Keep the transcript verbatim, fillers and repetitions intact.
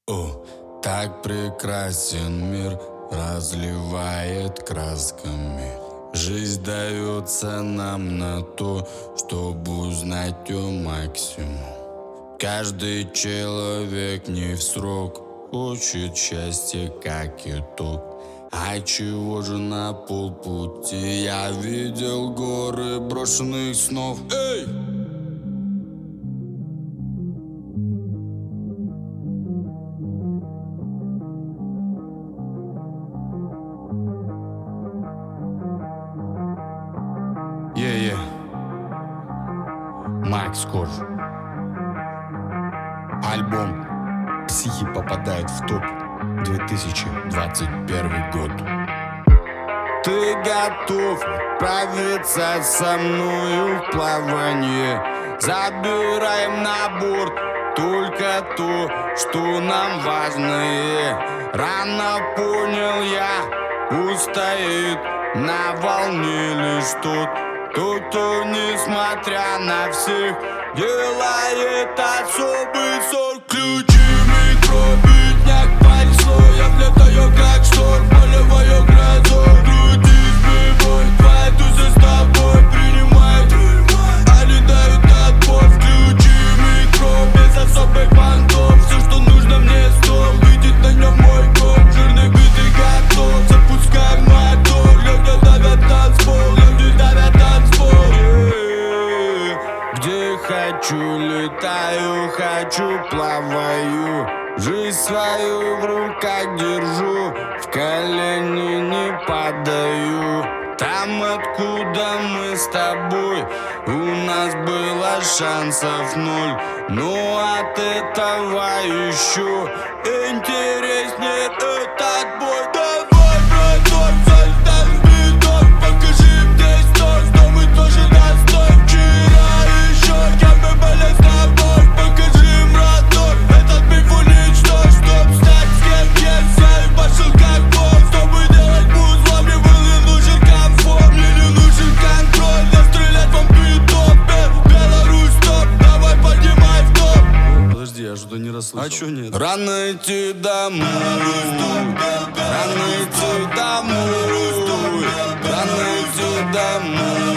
О, так прекрасен мир, разливает красками. Жизнь дается нам на то, чтобы узнать ее максимум. Каждый человек не в срок хочет счастья как итог. А чего же на полпути я видел горы брошенных снов? Эй! Е-е, Макс Корж. Альбом «Психи» попадает в топ две тысячи двадцать первый год. Ты готов отправиться со мною в плавание? Забираем на борт только то, что нам важно. Рано понял я, устоит на волне лишь тот, тот, кто, несмотря на всех, делает особый сорт. Ключами пробитняк понесло, я влетаю как шторм, полевая гроза. Груди сбивают, твои тузы с тобой принимают, они дают отпор. Ключами без особых понтов, все, что нужно мне стол, видит на нем мой код. Жирный бит и готов, запускаем мотор. Люди давят танцпол, люди давят танцпол. Где хочу летаю, хочу плаваю. Жизнь свою в руках держу, в колени не падаю. Там, откуда мы с тобой, у нас было шансов ноль. Но от этого еще интереснее этот бой. Давай, браток, залетай в биток, покажи мне стой, что мы тоже достоин. Вчера еще кем мы были с тобой, покажи им родной этот миф уничтожь, чтоб стать с кем есть. Я и пошел как бог, чтобы делать музло, мне был не нужен комфорт, мне не нужен контроль. Я стрелять вам биток, Беларусь топ, давай поднимай в топ. Подожди, я что-то не расслышал. А чё нет? Рано идти домой, рано идти домой, рано идти домой.